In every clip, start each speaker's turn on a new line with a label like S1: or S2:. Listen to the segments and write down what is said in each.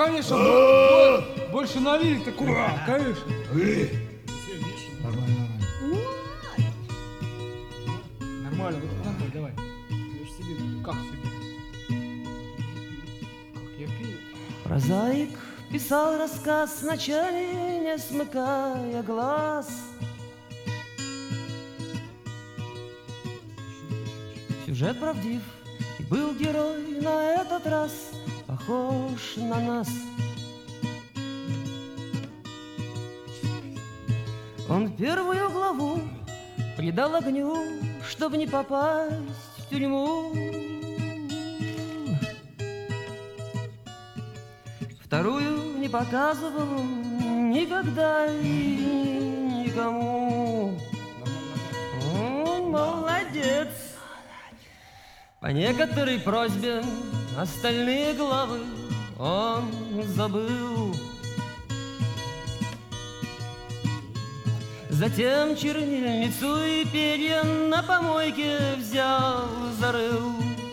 S1: конечно, больше налили, так конечно.
S2: Нормально.
S1: Нормально, вот нормально, давай. Я ж себе, как себе? Как я пил?
S3: Прозаик писал рассказ, ночами не смыкая глаз. Сюжет правдив, и был герой на этот раз похож на нас. Он первую главу придал огню, чтобы не попасть в тюрьму. Вторую не показывал никогда и никому. Он молодец. По некоторой просьбе остальные главы он забыл. Затем чернильницу и перья на помойке взял, зарыл.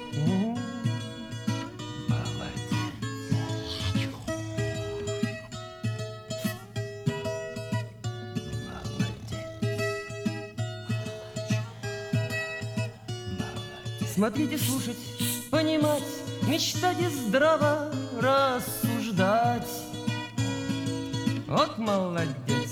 S3: Смотрите, слушать, понимать, мечтать и здраво рассуждать. Вот молодец.